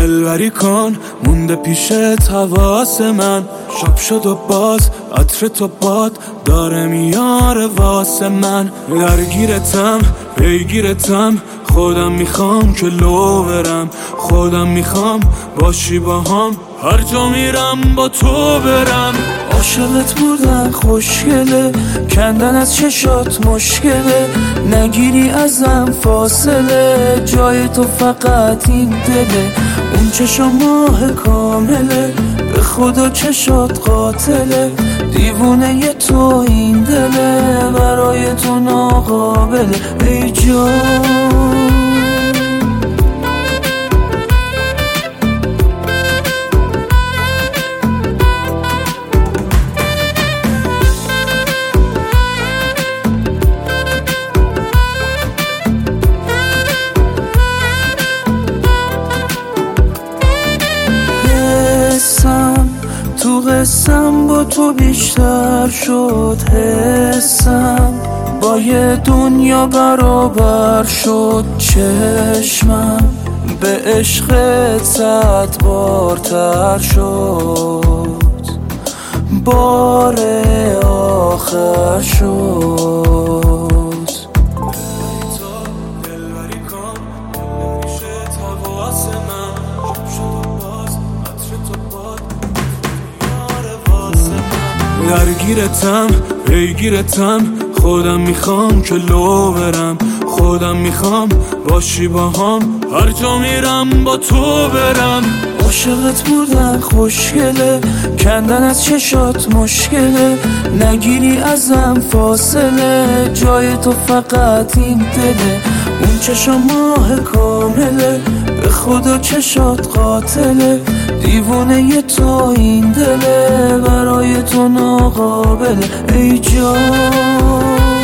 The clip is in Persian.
دلبری کن مونده پیشت حواس من، شب شد و باز عطر تو باد داره میاره واسه من. درگیرتم پیگیرتم، خودم میخوام که لو برم، خودم میخوام باشی با هم، هر جا میرم با تو برم. عاشقت بودن خوشگله، کندن از چشات مشکله، نگیری ازم فاصله، جای تو فقط این دله. اون چشم ماه کامله، به خدا چشات قاتله، دیوونه ی تو این دله، برای تو ناقابله ای جان. تو قسم با تو بیشتر شد، حسم با یه دنیا برابر شد، چشمم به عشقت 100 بارتر شد، بار آخر شد. درگیرتم پیگیرتم، خودم میخوام که لو برم، خودم میخوام باشی با هم، هر جا میرم با تو برم. عاشقت بودن خوشگله، کندن از چشات مشکله، نگیری ازم فاصله، جای تو فقط این دله. اون چشم ماه کامله، به خدا چشات قاتله، دیوونه ی تو این دله، برای تو ناقابله ای جان.